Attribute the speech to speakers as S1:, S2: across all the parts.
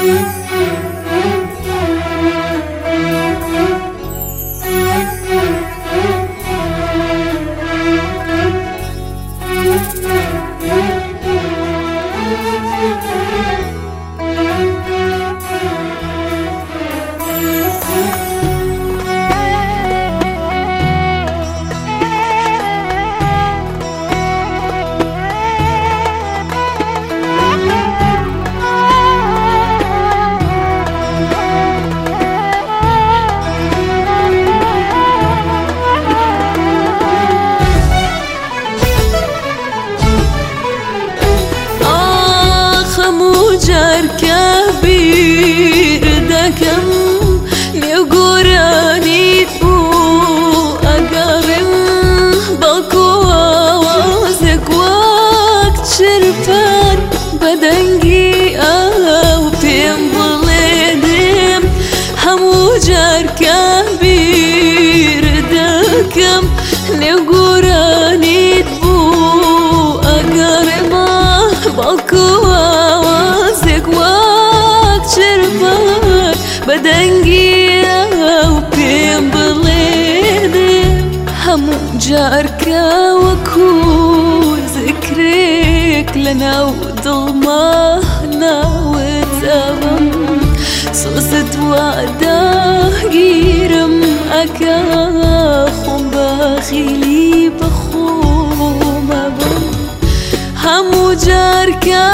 S1: كبير دكم نيقراني بو أقرم بقوة وازك وقت شرفان بدنجي أو بين ظليدم همو جار كبير دكم نيقراني بو أقرم بقوة بدنجي وبين بليدي همو جاركا وكون ذكرك لنا وظلمانا وتأمم صوصت وعدا جيرم أكاخم باخيلي بخوم أبم همو جاركا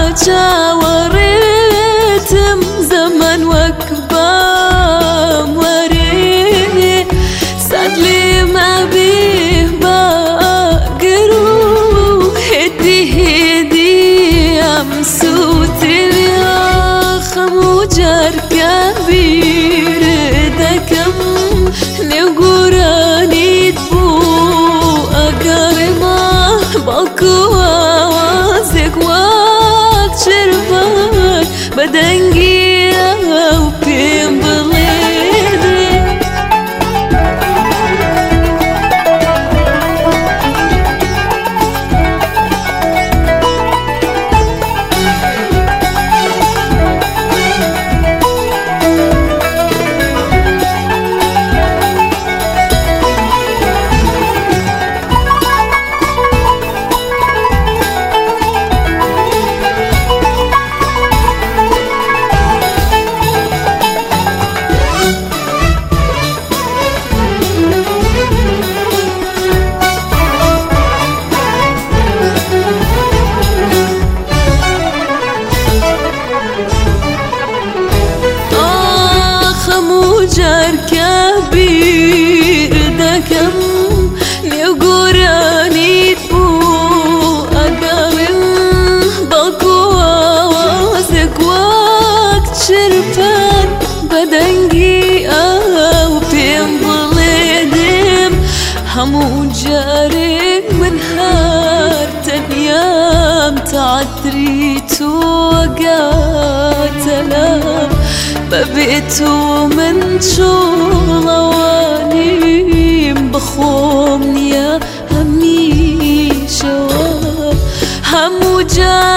S1: جاوريتم زمن وكبام وريني سادلي ما بيه باقرو هدي أمسوت الياخ موجار كبير دكم نيقراني تبو أقرما بقوة وازك وقت شرفان بدنجي وبين بليدي جار كبير دكم نيقراني تبو أقرم بقوة وازك وقت شرفان بدنجي أو بين ظليدم همو جارك من هارت أيام تعتريت وقاتلا ببيتو من شغلة وانيم بخوم يا همي شواب همو جار